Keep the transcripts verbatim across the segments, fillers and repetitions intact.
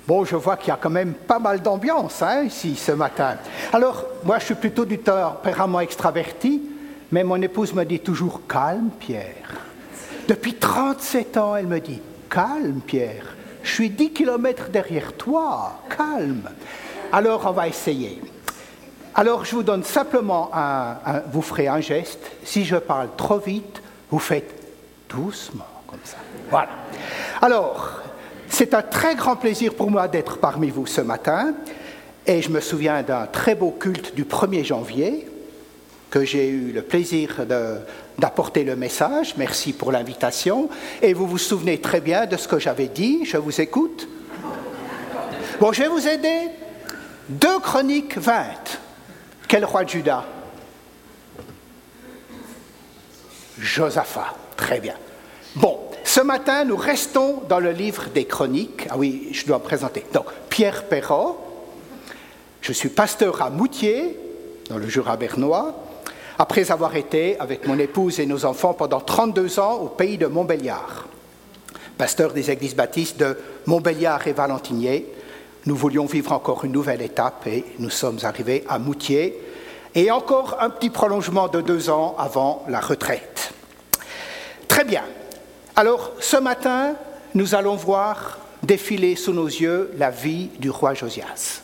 Bon, je vois qu'il y a quand même pas mal d'ambiance hein, ici ce matin. Alors, moi, je suis plutôt du tempérament extraverti, mais mon épouse me dit toujours « Calme, Pierre ». Depuis trente-sept ans, elle me dit « Calme, Pierre, je suis dix kilomètres derrière toi, calme ». Alors, on va essayer. Alors, je vous donne simplement un, un... Vous ferez un geste. Si je parle trop vite, vous faites doucement, comme ça. Voilà. Alors... C'est un très grand plaisir pour moi d'être parmi vous ce matin et je me souviens d'un très beau culte du premier janvier que j'ai eu le plaisir de, d'apporter le message. Merci pour l'invitation et vous vous souvenez très bien de ce que j'avais dit. Je vous écoute. Bon, je vais vous aider. deux Chroniques vingt. Quel roi de Juda? Josaphat. Très bien. Bon. Ce matin, nous restons dans le livre des Chroniques. Ah oui, je dois me présenter. Donc, Pierre Perrault, je suis pasteur à Moutier, dans le Jura bernois, après avoir été, avec mon épouse et nos enfants, pendant trente-deux ans au pays de Montbéliard. Pasteur des églises baptistes de Montbéliard et Valentinier, nous voulions vivre encore une nouvelle étape et nous sommes arrivés à Moutier. Et encore un petit prolongement de deux ans avant la retraite. Très bien. Alors, ce matin, nous allons voir défiler sous nos yeux la vie du roi Josias.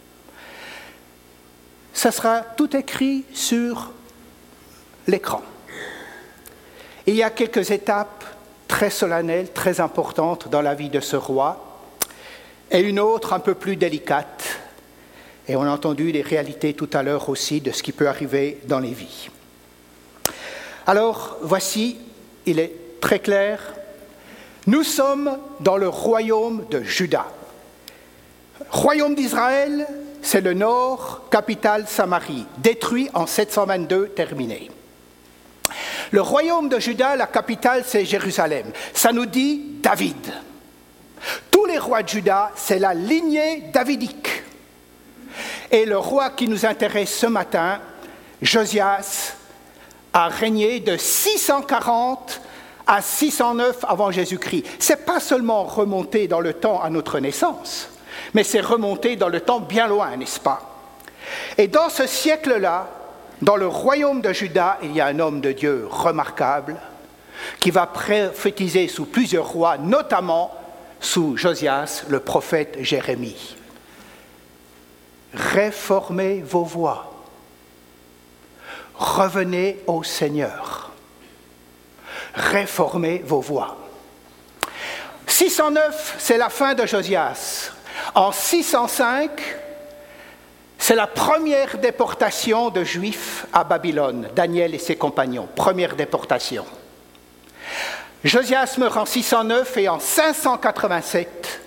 Ça sera tout écrit sur l'écran. Il y a quelques étapes très solennelles, très importantes dans la vie de ce roi, et une autre un peu plus délicate. Et on a entendu les réalités tout à l'heure aussi de ce qui peut arriver dans les vies. Alors, voici, il est très clair, nous sommes dans le royaume de Juda. Royaume d'Israël, c'est le nord, capitale Samarie, détruit en sept cent vingt-deux, terminé. Le royaume de Juda, la capitale, c'est Jérusalem. Ça nous dit David. Tous les rois de Juda, c'est la lignée davidique. Et le roi qui nous intéresse ce matin, Josias, a régné de six cent quarante à six cent neuf avant Jésus-Christ. Ce n'est pas seulement remonté dans le temps à notre naissance, mais c'est remonté dans le temps bien loin, n'est-ce pas? Et dans ce siècle-là, dans le royaume de Juda, il y a un homme de Dieu remarquable qui va prophétiser sous plusieurs rois, notamment sous Josias, le prophète Jérémie. Réformez vos voies. Revenez au Seigneur. Réformez vos voies. six cent neuf, c'est la fin de Josias. En six cent cinq, c'est la première déportation de Juifs à Babylone, Daniel et ses compagnons, première déportation. Josias meurt en six cent neuf et en cinq cent quatre-vingt-sept,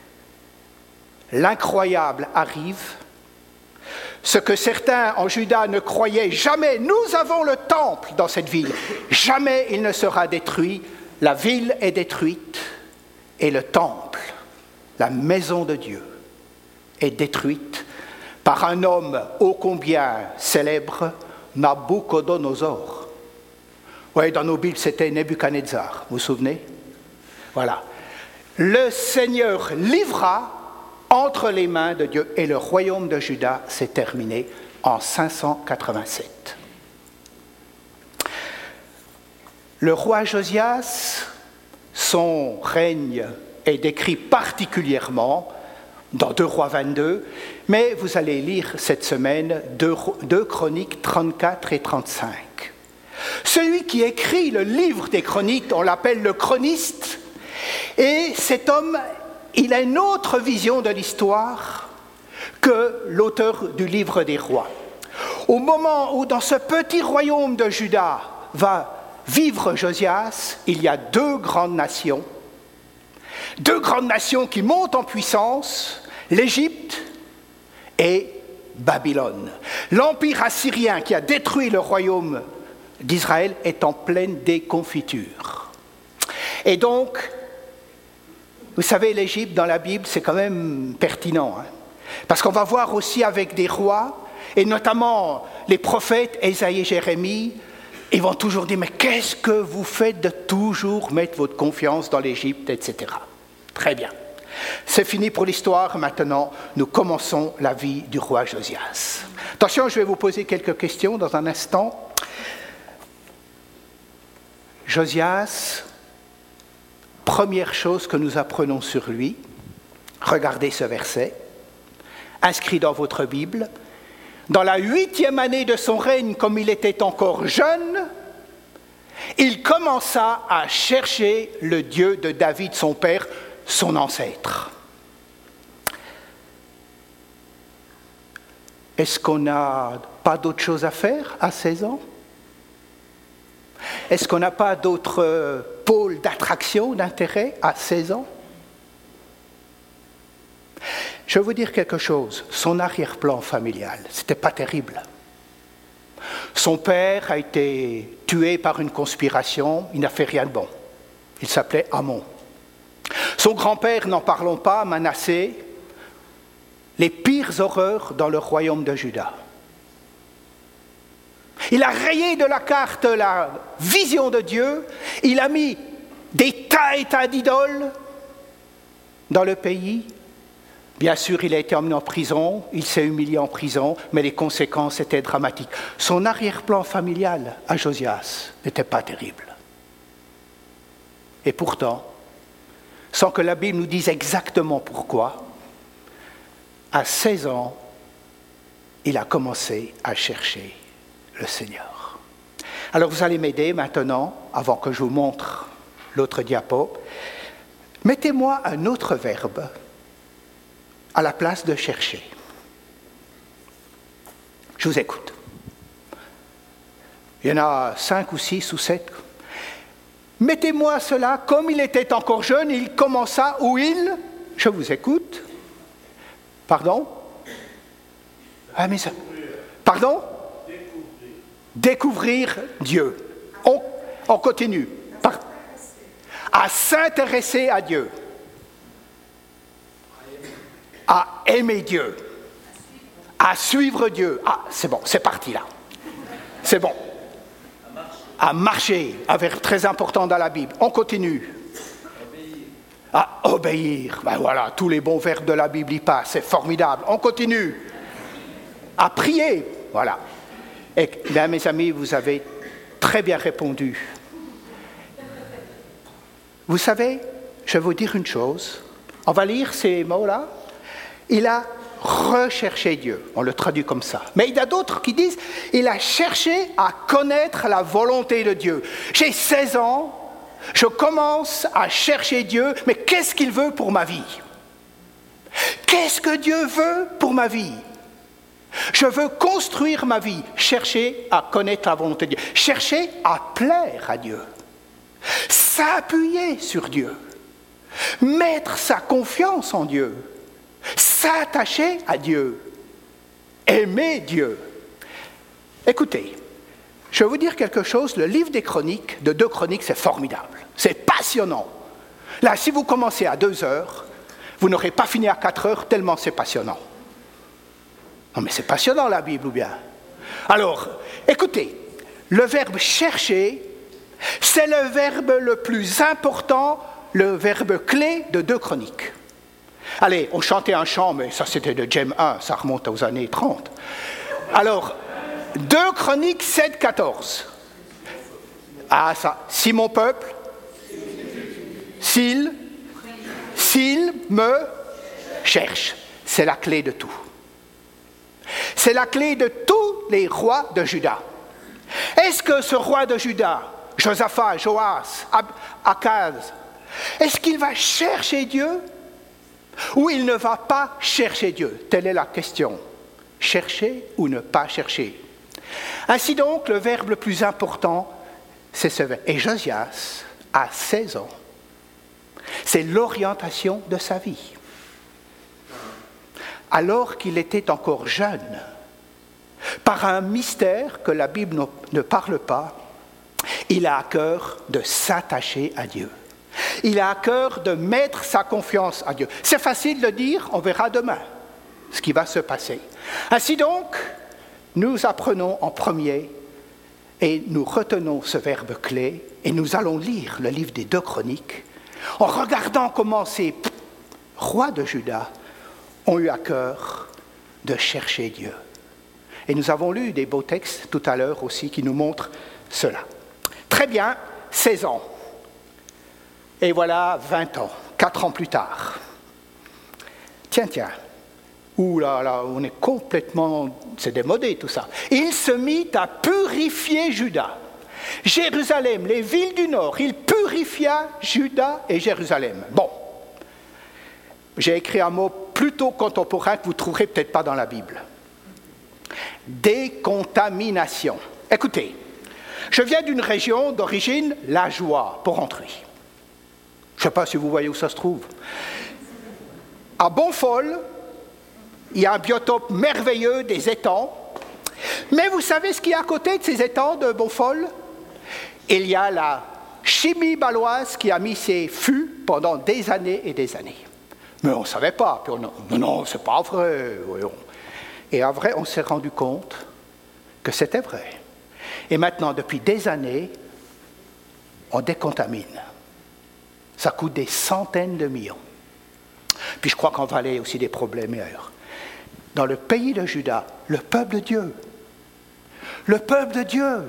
l'incroyable arrive. Ce que certains en Juda ne croyaient jamais, nous avons le temple dans cette ville, jamais il ne sera détruit, la ville est détruite et le temple, la maison de Dieu, est détruite par un homme ô combien célèbre, Nabuchodonosor. Oui, dans nos Bibles c'était Nebuchadnezzar, vous vous souvenez? Voilà. Le Seigneur livra entre les mains de Dieu, et le royaume de Juda s'est terminé en cinq cent quatre-vingt-sept. Le roi Josias, son règne est décrit particulièrement dans deux Rois vingt-deux, mais vous allez lire cette semaine deux Chroniques trente-quatre et trente-cinq. Celui qui écrit le livre des Chroniques, on l'appelle le chroniste, et cet homme, il a une autre vision de l'histoire que l'auteur du livre des rois. Au moment où dans ce petit royaume de Juda va vivre Josias, il y a deux grandes nations, deux grandes nations qui montent en puissance, l'Égypte et Babylone. L'empire assyrien qui a détruit le royaume d'Israël est en pleine déconfiture. Et donc, vous savez, l'Égypte dans la Bible, c'est quand même pertinent, hein, parce qu'on va voir aussi avec des rois, et notamment les prophètes Ésaïe et Jérémie, ils vont toujours dire, mais qu'est-ce que vous faites de toujours mettre votre confiance dans l'Égypte, et cetera. Très bien. C'est fini pour l'histoire, maintenant nous commençons la vie du roi Josias. Attention, je vais vous poser quelques questions dans un instant. Josias, première chose que nous apprenons sur lui, regardez ce verset, inscrit dans votre Bible. Dans la huitième année de son règne, comme il était encore jeune, il commença à chercher le Dieu de David, son père, son ancêtre. Est-ce qu'on n'a pas d'autre chose à faire à seize ans? Est-ce qu'on n'a pas d'autres pôles d'attraction, d'intérêt à seize ans? Je vais vous dire quelque chose. Son arrière-plan familial, ce n'était pas terrible. Son père a été tué par une conspiration, il n'a fait rien de bon. Il s'appelait Amon. Son grand-père, n'en parlons pas, Manassé, les pires horreurs dans le royaume de Juda. Il a rayé de la carte la vision de Dieu, il a mis des tas et tas d'idoles dans le pays. Bien sûr, il a été emmené en prison, il s'est humilié en prison, mais les conséquences étaient dramatiques. Son arrière-plan familial à Josias n'était pas terrible. Et pourtant, sans que la Bible nous dise exactement pourquoi, à seize ans, il a commencé à chercher le Seigneur. Alors vous allez m'aider maintenant, avant que je vous montre l'autre diapo. Mettez-moi un autre verbe à la place de chercher. Je vous écoute. Il y en a cinq ou six ou sept. Mettez-moi cela, comme il était encore jeune, il commença, où il, je vous écoute. Pardon? Ah, mais ça... Pardon? Découvrir. Découvrir Dieu. On, on continue. Par... À s'intéresser à Dieu. À aimer Dieu. À suivre Dieu. Ah, c'est bon, c'est parti là. C'est bon. À marcher. Un verbe très important dans la Bible. On continue. À obéir. Ben voilà, tous les bons verbes de la Bible y passent, c'est formidable. On continue. À prier. Voilà. Et bien, mes amis, vous avez très bien répondu. Vous savez, je vais vous dire une chose. On va lire ces mots-là. Il a recherché Dieu. On le traduit comme ça. Mais il y a d'autres qui disent, il a cherché à connaître la volonté de Dieu. J'ai seize ans. Je commence à chercher Dieu, mais qu'est-ce qu'il veut pour ma vie? Qu'est-ce que Dieu veut pour ma vie? Je veux construire ma vie, chercher à connaître la volonté de Dieu, chercher à plaire à Dieu, s'appuyer sur Dieu, mettre sa confiance en Dieu, s'attacher à Dieu, aimer Dieu. Écoutez, je vais vous dire quelque chose, le livre des Chroniques, de deux Chroniques, c'est formidable, c'est passionnant. Là, si vous commencez à deux heures, vous n'aurez pas fini à quatre heures, tellement c'est passionnant. Non mais c'est passionnant la Bible ou bien? Alors, écoutez, le verbe chercher, c'est le verbe le plus important, le verbe clé de deux Chroniques. Allez, on chantait un chant, mais ça c'était de Jem un, ça remonte aux années trente. Alors, deux Chroniques sept, quatorze. Ah ça, si mon peuple, s'il, s'il me cherche, c'est la clé de tout. C'est la clé de tous les rois de Juda. Est-ce que ce roi de Juda, Josaphat, Joas, Akaz, est-ce qu'il va chercher Dieu ou il ne va pas chercher Dieu? Telle est la question. Chercher ou ne pas chercher? Ainsi donc, le verbe le plus important, c'est ce verbe. Et Josias a seize ans. C'est l'orientation de sa vie. Alors qu'il était encore jeune, par un mystère que la Bible ne parle pas, il a à cœur de s'attacher à Dieu. Il a à cœur de mettre sa confiance à Dieu. C'est facile de dire, on verra demain ce qui va se passer. Ainsi donc, nous apprenons en premier et nous retenons ce verbe clé et nous allons lire le livre des deux Chroniques en regardant comment ces rois de Juda, ont eu à cœur de chercher Dieu. Et nous avons lu des beaux textes tout à l'heure aussi qui nous montrent cela. Très bien, seize ans. Et voilà vingt ans, quatre ans plus tard. Tiens, tiens. Ouh là là, on est complètement... C'est démodé tout ça. Il se mit à purifier Juda. Jérusalem, les villes du nord, il purifia Juda et Jérusalem. Bon. J'ai écrit un mot plutôt contemporain que vous ne trouverez peut-être pas dans la Bible. Décontamination. Écoutez, je viens d'une région d'origine lajoie, Porrentruy. Je ne sais pas si vous voyez où ça se trouve. À Bonfol, il y a un biotope merveilleux des étangs. Mais vous savez ce qu'il y a à côté de ces étangs de Bonfol ? Il y a la chimie baloise qui a mis ses fûts pendant des années et des années. Mais on ne savait pas. Puis on, non, non, c'est pas vrai. Voyons. Et en vrai, on s'est rendu compte que c'était vrai. Et maintenant, depuis des années, on décontamine. Ça coûte des centaines de millions. Puis je crois qu'en Valais, il y a aussi des problèmes ailleurs. Dans le pays de Juda, le peuple de Dieu, le peuple de Dieu,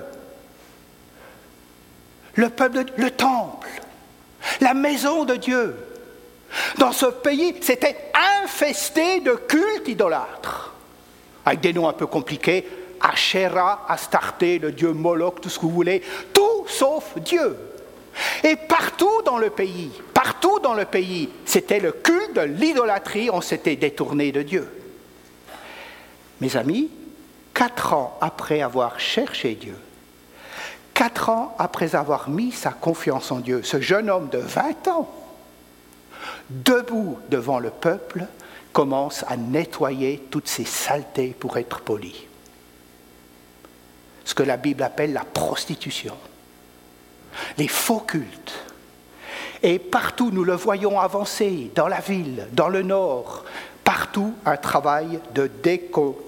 le peuple de, le temple, la maison de Dieu, dans ce pays, c'était infesté de cultes idolâtres, avec des noms un peu compliqués, Asherah, Astarté, le dieu Moloch, tout ce que vous voulez, tout sauf Dieu. Et partout dans le pays, partout dans le pays, c'était le culte de l'idolâtrie, on s'était détourné de Dieu. Mes amis, quatre ans après avoir cherché Dieu, quatre ans après avoir mis sa confiance en Dieu, ce jeune homme de vingt ans, debout devant le peuple, commence à nettoyer toutes ces saletés pour être poli. Ce que la Bible appelle la prostitution. Les faux cultes. Et partout, nous le voyons avancer, dans la ville, dans le nord, partout un travail de déco.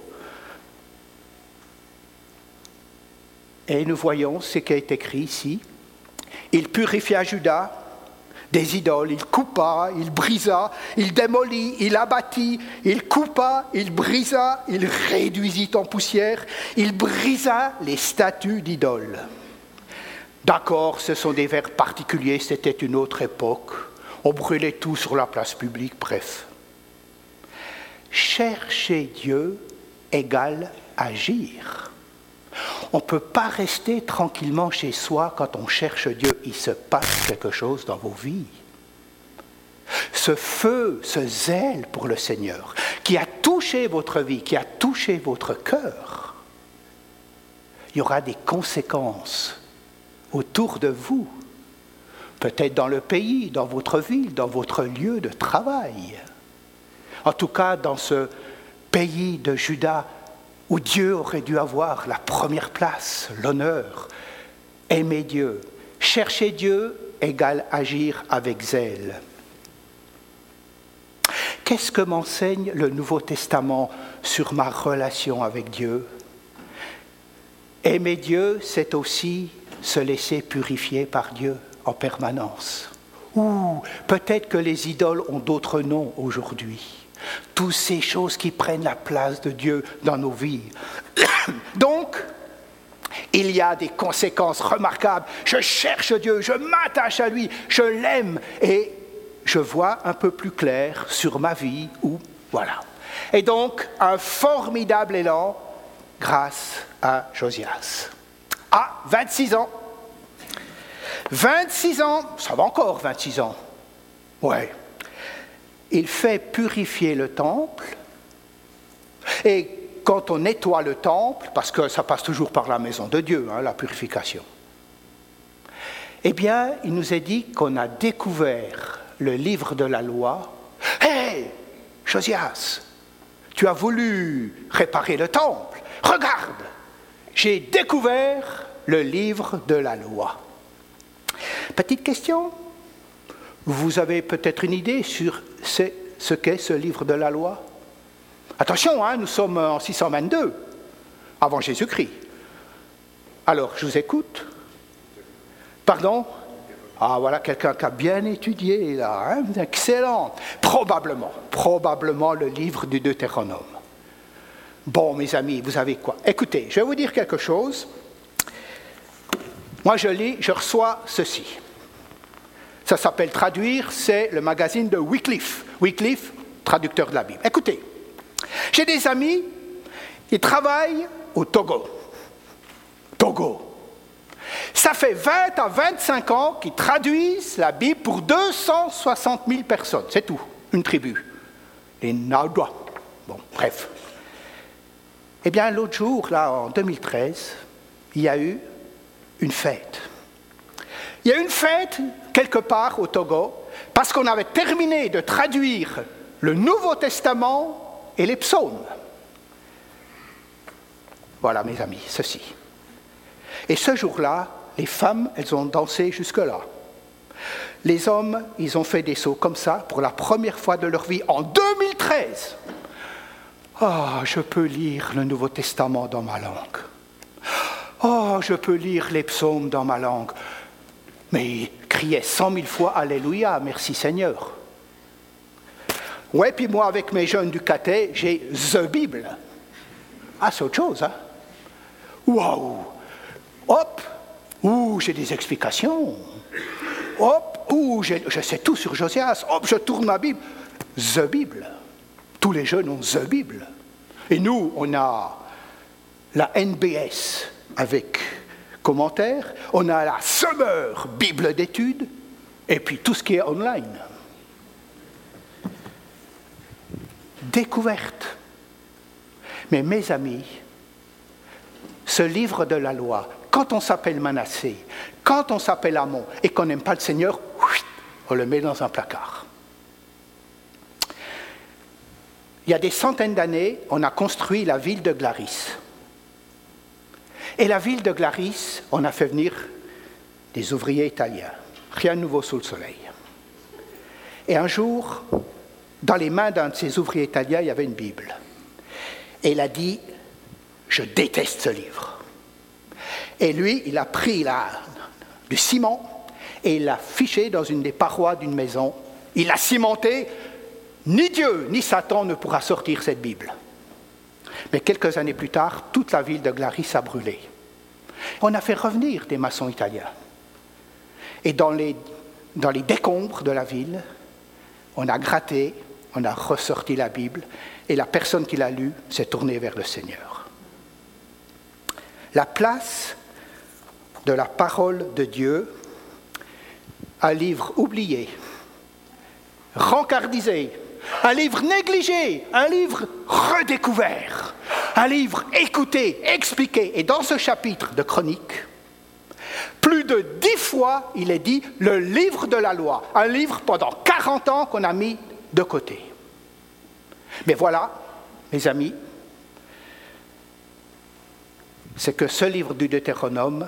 Et nous voyons ce qui est écrit ici. Il purifia Juda des idoles, il coupa, il brisa, il démolit, il abattit, il coupa, il brisa, il réduisit en poussière, il brisa les statues d'idoles. D'accord, ce sont des vers particuliers, c'était une autre époque. On brûlait tout sur la place publique, bref. Chercher Dieu égale agir. On ne peut pas rester tranquillement chez soi quand on cherche Dieu. Il se passe quelque chose dans vos vies. Ce feu, ce zèle pour le Seigneur, qui a touché votre vie, qui a touché votre cœur, il y aura des conséquences autour de vous, peut-être dans le pays, dans votre ville, dans votre lieu de travail. En tout cas, dans ce pays de Juda, où Dieu aurait dû avoir la première place, l'honneur, aimer Dieu. Chercher Dieu égale agir avec zèle. Qu'est-ce que m'enseigne le Nouveau Testament sur ma relation avec Dieu ? Aimer Dieu, c'est aussi se laisser purifier par Dieu en permanence. Ou peut-être que les idoles ont d'autres noms aujourd'hui. Toutes ces choses qui prennent la place de Dieu dans nos vies. Donc, il y a des conséquences remarquables. Je cherche Dieu, je m'attache à lui, je l'aime et je vois un peu plus clair sur ma vie. Ou voilà. Et donc, un formidable élan grâce à Josias. Ah, vingt-six ans. vingt-six ans, ça va encore vingt-six ans. Ouais. Il fait purifier le temple, et quand on nettoie le temple, parce que ça passe toujours par la maison de Dieu, hein, la purification, eh bien, il nous est dit qu'on a découvert le livre de la loi. « Hé, Josias, tu as voulu réparer le temple. Regarde, j'ai découvert le livre de la loi. » Petite question. Vous avez peut-être une idée sur ce qu'est ce livre de la loi ? Attention, hein, nous sommes en six cent vingt-deux, avant Jésus-Christ. Alors, je vous écoute. Pardon ? Ah, voilà quelqu'un qui a bien étudié, là, hein? Excellent. Probablement, probablement le livre du Deutéronome. Bon, mes amis, vous savez quoi? Écoutez, je vais vous dire quelque chose. Moi, je lis, je reçois ceci. Ça s'appelle Traduire, c'est le magazine de Wycliffe. Wycliffe, traducteur de la Bible. Écoutez, j'ai des amis, ils travaillent au Togo. Togo. Ça fait vingt à vingt-cinq ans qu'ils traduisent la Bible pour deux cent soixante mille personnes. C'est tout, une tribu. Les Naudouas. Bon, bref. Eh bien, l'autre jour, là, en deux mille treize, il y a eu une fête. Il y a eu une fête, quelque part au Togo, parce qu'on avait terminé de traduire le Nouveau Testament et les psaumes. Voilà, mes amis, ceci. Et ce jour-là, les femmes, elles ont dansé jusque-là. Les hommes, ils ont fait des sauts comme ça pour la première fois de leur vie en deux mille treize. Ah, oh, je peux lire le Nouveau Testament dans ma langue. Oh, je peux lire les psaumes dans ma langue. Mais ils criaient cent mille fois « Alléluia, merci Seigneur ». Ouais, puis moi, avec mes jeunes du caté, j'ai « The Bible ». Ah, c'est autre chose, hein. Waouh. Hop, ouh, j'ai des explications. Hop, ouh, j'ai, je sais tout sur Josias. Hop, je tourne ma Bible. The Bible. Tous les jeunes ont The Bible. Et nous, on a la N B S avec commentaires, on a la Summer Bible d'études, et puis tout ce qui est online. Découverte. Mais mes amis, ce livre de la loi, quand on s'appelle Manassé, quand on s'appelle Amon, et qu'on n'aime pas le Seigneur, on le met dans un placard. Il y a des centaines d'années, on a construit la ville de Glaris. Et la ville de Glaris, on a fait venir des ouvriers italiens. Rien de nouveau sous le soleil. Et un jour, dans les mains d'un de ces ouvriers italiens, il y avait une Bible. Et il a dit, je déteste ce livre. Et lui, il a pris la, du ciment et il l'a fiché dans une des parois d'une maison. Il l'a cimenté. Ni Dieu, ni Satan ne pourra sortir cette Bible. Mais quelques années plus tard, toute la ville de Glaris a brûlé. On a fait revenir des maçons italiens. Et dans les, dans les décombres de la ville, on a gratté, on a ressorti la Bible, et la personne qui l'a lue s'est tournée vers le Seigneur. La place de la parole de Dieu, un livre oublié, rencardisé, un livre négligé, un livre redécouvert, un livre écouté, expliqué. Et dans ce chapitre de Chroniques, plus de dix fois, il est dit le livre de la loi, un livre pendant quarante ans qu'on a mis de côté. Mais voilà, mes amis, c'est que ce livre du Deutéronome,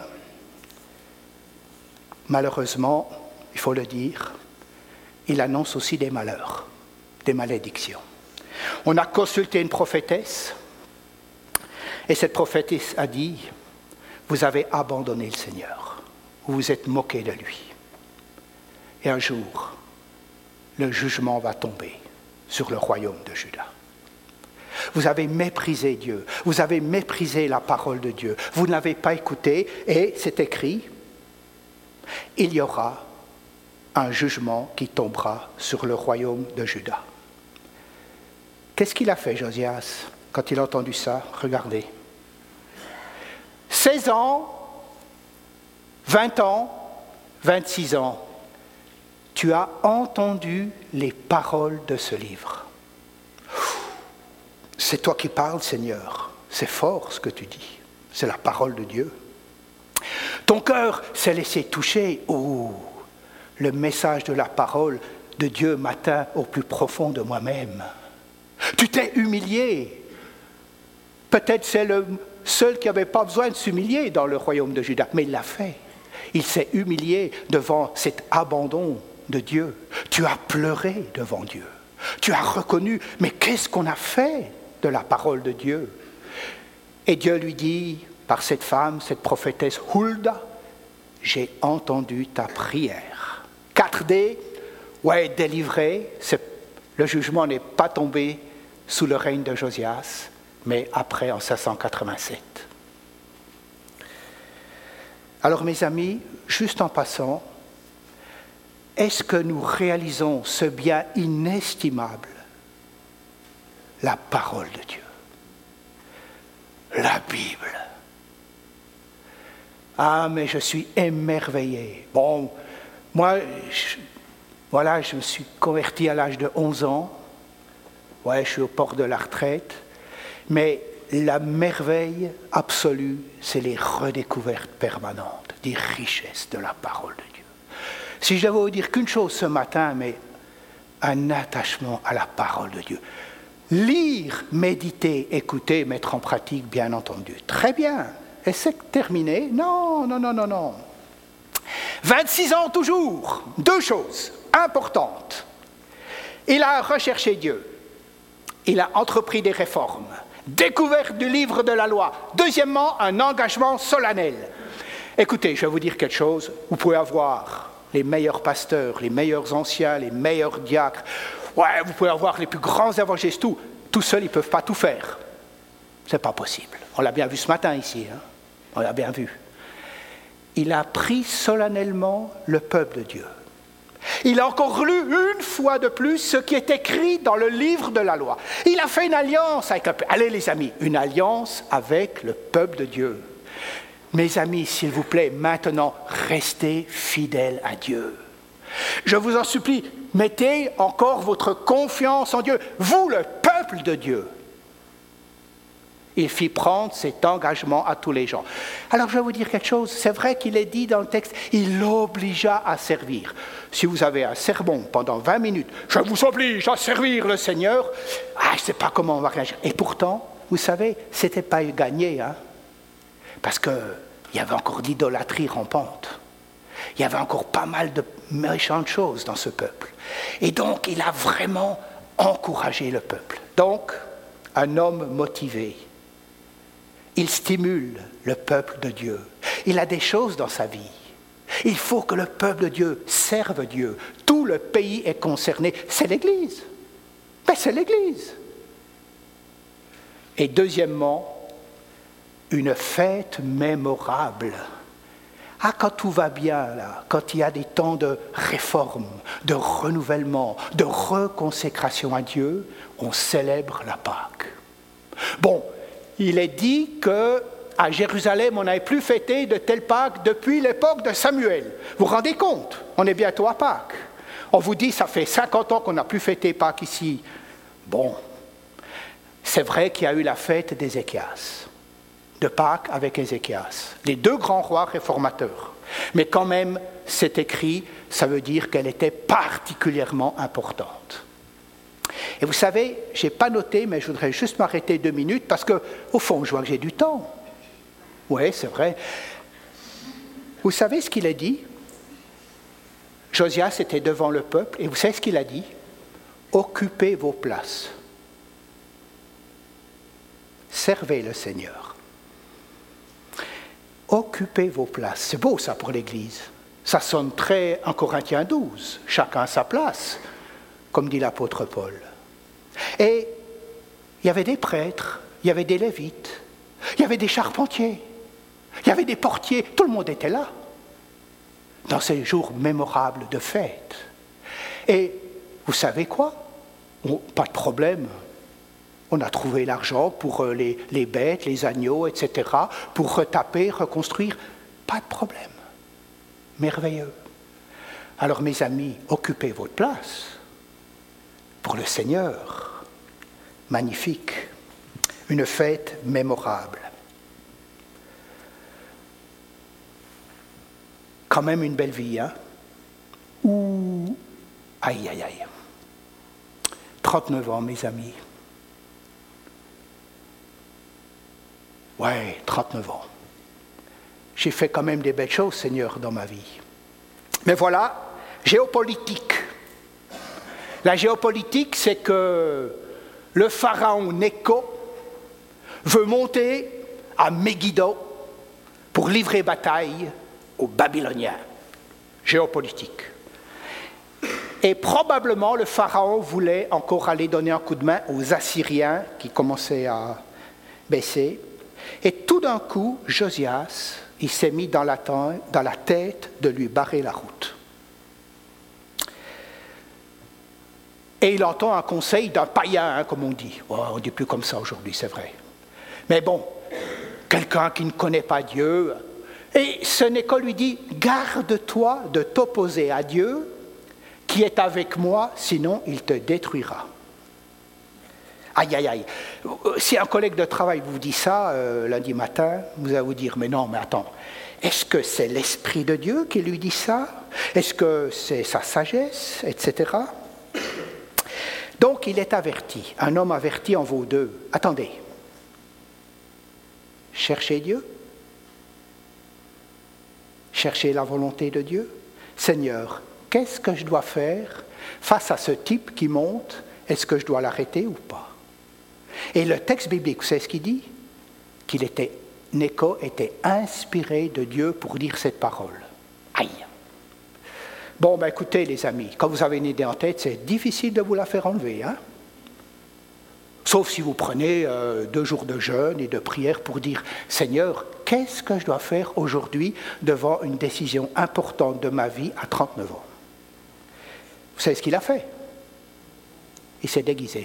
malheureusement, il faut le dire, il annonce aussi des malheurs, des malédictions. On a consulté une prophétesse, et cette prophétesse a dit, vous avez abandonné le Seigneur, vous vous êtes moqué de lui. Et un jour, le jugement va tomber sur le royaume de Juda. Vous avez méprisé Dieu, vous avez méprisé la parole de Dieu, vous ne l'avez pas écouté, et c'est écrit, il y aura un jugement qui tombera sur le royaume de Juda. Qu'est-ce qu'il a fait, Josias, quand il a entendu ça? Regardez. seize ans, vingt ans, vingt-six ans, tu as entendu les paroles de ce livre. C'est toi qui parles, Seigneur. C'est fort ce que tu dis. C'est la parole de Dieu. Ton cœur s'est laissé toucher. Oh, le message de la parole de Dieu m'atteint au plus profond de moi-même. Tu t'es humilié. Peut-être c'est le seul qui n'avait pas besoin de s'humilier dans le royaume de Juda, mais il l'a fait. Il s'est humilié devant cet abandon de Dieu. Tu as pleuré devant Dieu. Tu as reconnu, mais qu'est-ce qu'on a fait de la parole de Dieu? Et Dieu lui dit, par cette femme, cette prophétesse Hulda, j'ai entendu ta prière. quatre D, ouais, délivré, c'est, le jugement n'est pas tombé sous le règne de Josias, mais après, en cinq cent quatre-vingt-sept. Alors, mes amis, juste en passant, est-ce que nous réalisons ce bien inestimable, la parole de Dieu, la Bible? Ah, mais je suis émerveillé. Bon, moi, je, voilà, je me suis converti à l'âge de onze ans. Ouais, je suis au port de la retraite. Mais la merveille absolue, c'est les redécouvertes permanentes des richesses de la parole de Dieu. Si je devais vous dire qu'une chose ce matin, mais un attachement à la parole de Dieu. Lire, méditer, écouter, mettre en pratique, bien entendu. Très bien. Et c'est terminé? Non, non, non, non, non. vingt-six ans toujours. Deux choses importantes. Il a recherché Dieu. Il a entrepris des réformes. Découverte du livre de la loi. Deuxièmement, un engagement solennel. Écoutez, je vais vous dire quelque chose. Vous pouvez avoir les meilleurs pasteurs, les meilleurs anciens, les meilleurs diacres. Ouais, vous pouvez avoir les plus grands évangélistes. Tout, tout seuls, ils ne peuvent pas tout faire. Ce n'est pas possible. On l'a bien vu ce matin ici. Hein. On l'a bien vu. Il a pris solennellement le peuple de Dieu. Il a encore lu une fois de plus ce qui est écrit dans le livre de la loi. Il a fait une alliance avec le peuple. Allez les amis, une alliance avec le peuple de Dieu. Mes amis, s'il vous plaît, maintenant, restez fidèles à Dieu. Je vous en supplie, mettez encore votre confiance en Dieu. Vous, le peuple de Dieu. Il fit prendre cet engagement à tous les gens. Alors je vais vous dire quelque chose, c'est vrai qu'il est dit dans le texte, il l'obligea à servir. Si vous avez un sermon pendant vingt minutes, je vous oblige à servir le Seigneur, ah, je ne sais pas comment on va réagir. Et pourtant, vous savez, ce n'était pas gagné, hein, parce qu'il y avait encore d'idolâtrie rampante. Il y avait encore pas mal de méchantes choses dans ce peuple. Et donc, il a vraiment encouragé le peuple. Donc, un homme motivé. Il stimule le peuple de Dieu. Il a des choses dans sa vie. Il faut que le peuple de Dieu serve Dieu. Tout le pays est concerné. C'est l'Église. Ben, c'est l'Église. Et deuxièmement, une fête mémorable. Ah, quand tout va bien, là, quand il y a des temps de réforme, de renouvellement, de reconsécration à Dieu, on célèbre la Pâque. Bon, il est dit qu'à Jérusalem, on n'avait plus fêté de telle Pâque depuis l'époque de Samuel. Vous vous rendez compte? On est bientôt à Pâques. On vous dit, ça fait cinquante ans qu'on n'a plus fêté Pâques ici. Bon, c'est vrai qu'il y a eu la fête d'Ézéchias, de Pâques avec Ézéchias, les deux grands rois réformateurs. Mais quand même, c'est écrit, ça veut dire qu'elle était particulièrement importante. Et vous savez, je n'ai pas noté, mais je voudrais juste m'arrêter deux minutes, parce qu'au fond, je vois que j'ai du temps. Oui, c'est vrai. Vous savez ce qu'il a dit? Josias était devant le peuple, et vous savez ce qu'il a dit? Occupez vos places. Servez le Seigneur. Occupez vos places. C'est beau ça pour l'Église. Ça sonne très en Corinthiens douze. Chacun sa place, comme dit l'apôtre Paul. Et il y avait des prêtres, il y avait des lévites, il y avait des charpentiers, il y avait des portiers, tout le monde était là, dans ces jours mémorables de fête. Et vous savez quoi? On, pas de problème. On a trouvé l'argent pour les, les bêtes, les agneaux, et cetera, pour retaper, reconstruire. Pas de problème. Merveilleux. Alors mes amis, occupez votre place pour le Seigneur. Magnifique. Une fête mémorable. Quand même une belle vie, hein? Ouh, aïe, aïe, aïe. trente-neuf ans, mes amis. Ouais, trente-neuf ans. J'ai fait quand même des belles choses, Seigneur, dans ma vie. Mais voilà, géopolitique. La géopolitique, c'est que le pharaon Nécho veut monter à Megiddo pour livrer bataille aux Babyloniens. Géopolitique. Et probablement le Pharaon voulait encore aller donner un coup de main aux Assyriens qui commençaient à baisser. Et tout d'un coup, Josias, il s'est mis dans la, dans la tête de lui barrer la route. Et il entend un conseil d'un païen, hein, comme on dit. Oh, on ne dit plus comme ça aujourd'hui, c'est vrai. Mais bon, quelqu'un qui ne connaît pas Dieu. Et ce Néco lui dit, garde-toi de t'opposer à Dieu, qui est avec moi, sinon il te détruira. Aïe, aïe, aïe. Si un collègue de travail vous dit ça euh, lundi matin, vous allez vous dire, mais non, mais attends, est-ce que c'est l'Esprit de Dieu qui lui dit ça? Est-ce que c'est sa sagesse, et cetera. Donc il est averti. Un homme averti en vaut deux. Attendez. Cherchez Dieu. Cherchez la volonté de Dieu. Seigneur, qu'est-ce que je dois faire face à ce type qui monte? Est-ce que je dois l'arrêter ou pas? Et le texte biblique, vous savez ce qu'il dit? Qu'il était, Néco était inspiré de Dieu pour dire cette parole. Aïe! Bon, ben écoutez les amis, quand vous avez une idée en tête, c'est difficile de vous la faire enlever, hein? Sauf si vous prenez euh, deux jours de jeûne et de prière pour dire « Seigneur, qu'est-ce que je dois faire aujourd'hui devant une décision importante de ma vie à trente-neuf ans ?» Vous savez ce qu'il a fait? Il s'est déguisé.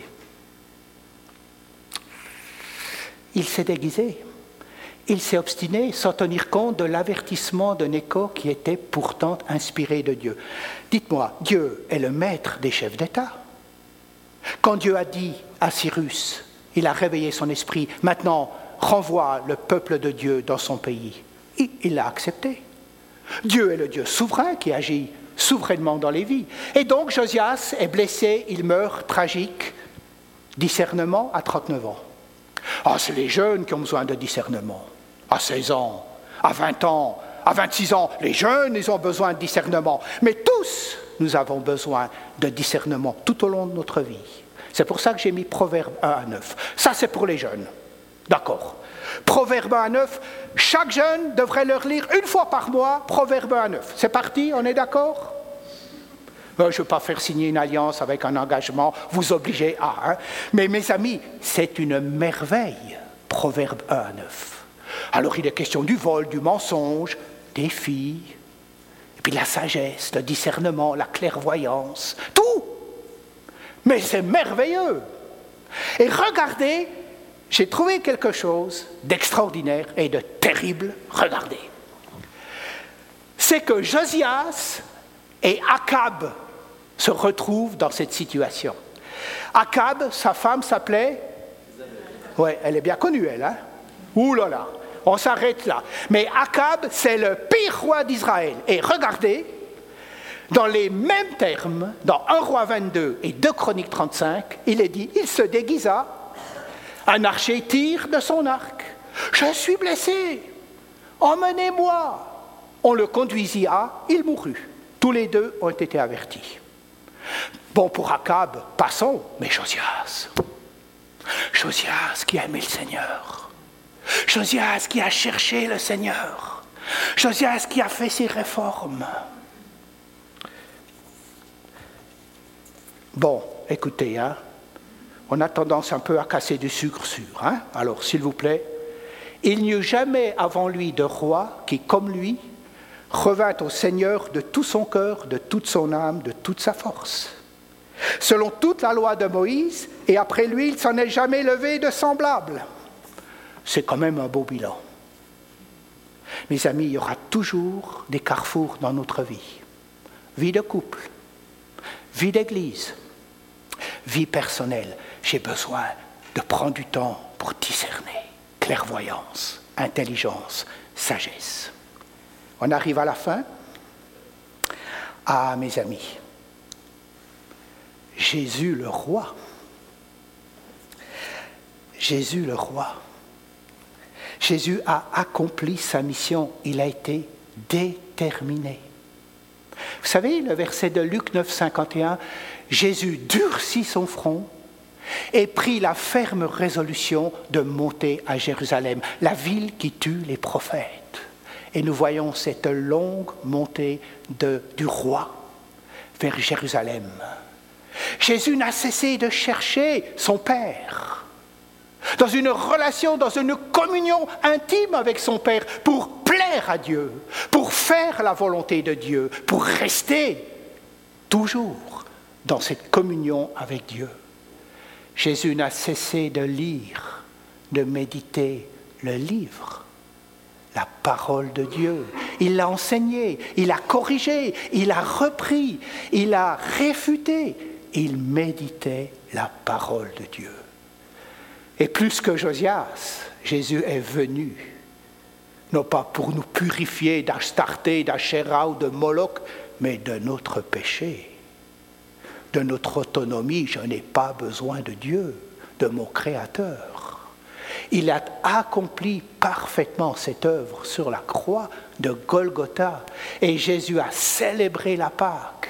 Il s'est déguisé. Il s'est obstiné sans tenir compte de l'avertissement de Néco qui était pourtant inspiré de Dieu. Dites-moi, Dieu est le maître des chefs d'État. Quand Dieu a dit à Cyrus, il a réveillé son esprit, maintenant renvoie le peuple de Dieu dans son pays. Il l'a accepté. Dieu est le Dieu souverain qui agit souverainement dans les vies. Et donc Josias est blessé, il meurt, tragique, discernement à trente-neuf ans. Ah, c'est les jeunes qui ont besoin de discernement. À seize ans, à vingt ans, à vingt-six ans, les jeunes, ils ont besoin de discernement. Mais tous, nous avons besoin de discernement tout au long de notre vie. C'est pour ça que j'ai mis Proverbe un à neuf. Ça, c'est pour les jeunes. D'accord. Proverbe un à neuf, chaque jeune devrait leur lire une fois par mois Proverbe un à neuf. C'est parti, on est d'accord? Je ne veux pas faire signer une alliance avec un engagement, vous obliger à. Hein. Mais mes amis, c'est une merveille, Proverbe un à neuf. Alors il est question du vol, du mensonge, des filles, et puis la sagesse, le discernement, la clairvoyance, tout. Mais c'est merveilleux. Et regardez, j'ai trouvé quelque chose d'extraordinaire et de terrible. Regardez. C'est que Josias et Akab se retrouvent dans cette situation. Akab, sa femme s'appelait... Oui, elle est bien connue, elle. Hein? Ouh là là, on s'arrête là. Mais Akab, c'est le pire roi d'Israël. Et regardez, dans les mêmes termes, dans un roi vingt-deux et deux Chroniques trente-cinq, il est dit, il se déguisa, un archer tire de son arc. Je suis blessé, emmenez-moi. On le conduisit à, il mourut. Tous les deux ont été avertis. Bon, pour Akab, passons, mais Josias. Josias qui a aimé le Seigneur. Josias qui a cherché le Seigneur. Josias qui a fait ses réformes. Bon, écoutez, hein, on a tendance un peu à casser du sucre sûr. Hein? Alors, s'il vous plaît, il n'y eut jamais avant lui de roi qui, comme lui, revint au Seigneur de tout son cœur, de toute son âme, de toute sa force. Selon toute la loi de Moïse, et après lui, il s'en est jamais levé de semblable. C'est quand même un beau bilan. Mes amis, il y aura toujours des carrefours dans notre vie. Vie de couple, vie d'église, vie personnelle. J'ai besoin de prendre du temps pour discerner. Clairvoyance, intelligence, sagesse. On arrive à la fin. Ah, mes amis, Jésus le roi. Jésus le roi. Jésus a accompli sa mission. Il a été déterminé. Vous savez, le verset de Luc neuf, cinquante et un, Jésus durcit son front et prit la ferme résolution de monter à Jérusalem, la ville qui tue les prophètes. Et nous voyons cette longue montée de, du roi vers Jérusalem. Jésus n'a cessé de chercher son Père, dans une relation, dans une communion intime avec son Père, pour plaire à Dieu, pour faire la volonté de Dieu, pour rester toujours dans cette communion avec Dieu. Jésus n'a cessé de lire, de méditer le livre, la parole de Dieu. Il l'a enseigné, il a corrigé, il a repris, il a réfuté. Il méditait la parole de Dieu. Et plus que Josias, Jésus est venu, non pas pour nous purifier d'Astarté, d'Achéra ou de Moloch, mais de notre péché, de notre autonomie. Je n'ai pas besoin de Dieu, de mon Créateur. Il a accompli parfaitement cette œuvre sur la croix de Golgotha, et Jésus a célébré la Pâque.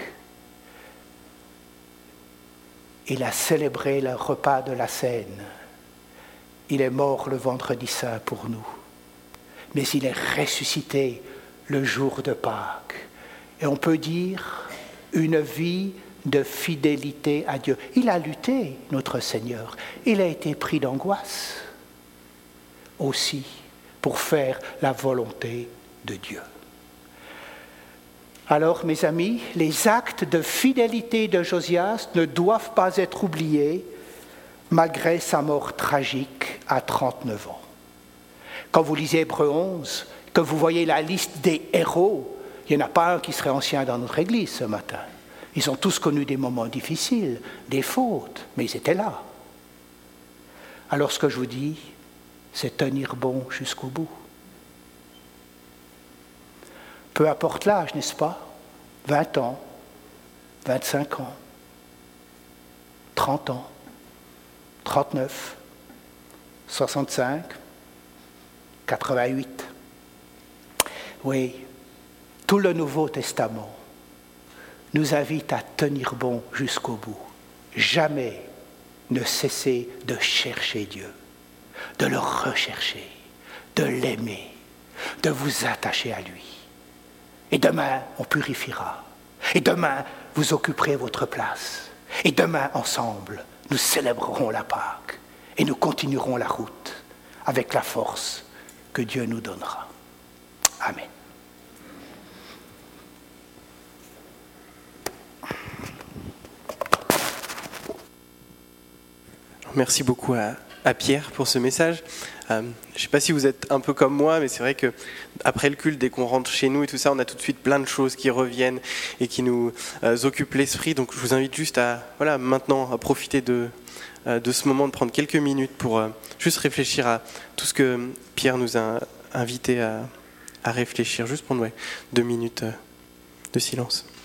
Il a célébré le repas de la Cène. Il est mort le vendredi saint pour nous. Mais il est ressuscité le jour de Pâques. Et on peut dire une vie de fidélité à Dieu. Il a lutté, notre Seigneur. Il a été pris d'angoisse aussi pour faire la volonté de Dieu. Alors, mes amis, les actes de fidélité de Josias ne doivent pas être oubliés malgré sa mort tragique à trente-neuf ans. Quand vous lisez Hébreux onze, que vous voyez la liste des héros, il n'y en a pas un qui serait ancien dans notre Église ce matin. Ils ont tous connu des moments difficiles, des fautes, mais ils étaient là. Alors ce que je vous dis, c'est tenir bon jusqu'au bout. Peu importe l'âge, n'est-ce pas? vingt ans, vingt-cinq ans, trente ans, trente-neuf, soixante-cinq, quatre-vingt-huit. Oui, tout le Nouveau Testament nous invite à tenir bon jusqu'au bout. Jamais ne cesser de chercher Dieu, de le rechercher, de l'aimer, de vous attacher à lui. Et demain, on purifiera. Et demain, vous occuperez votre place. Et demain, ensemble, nous célébrerons la Pâque. Et nous continuerons la route avec la force que Dieu nous donnera. Amen. Merci beaucoup à, à Pierre pour ce message. Euh, je ne sais pas si vous êtes un peu comme moi, mais c'est vrai qu'après le culte, dès qu'on rentre chez nous et tout ça, on a tout de suite plein de choses qui reviennent et qui nous euh, occupent l'esprit. Donc je vous invite juste à, voilà, maintenant, à profiter de, euh, de ce moment, de prendre quelques minutes pour euh, juste réfléchir à tout ce que Pierre nous a invité à, à réfléchir. Juste prendre ouais, deux minutes euh, de silence.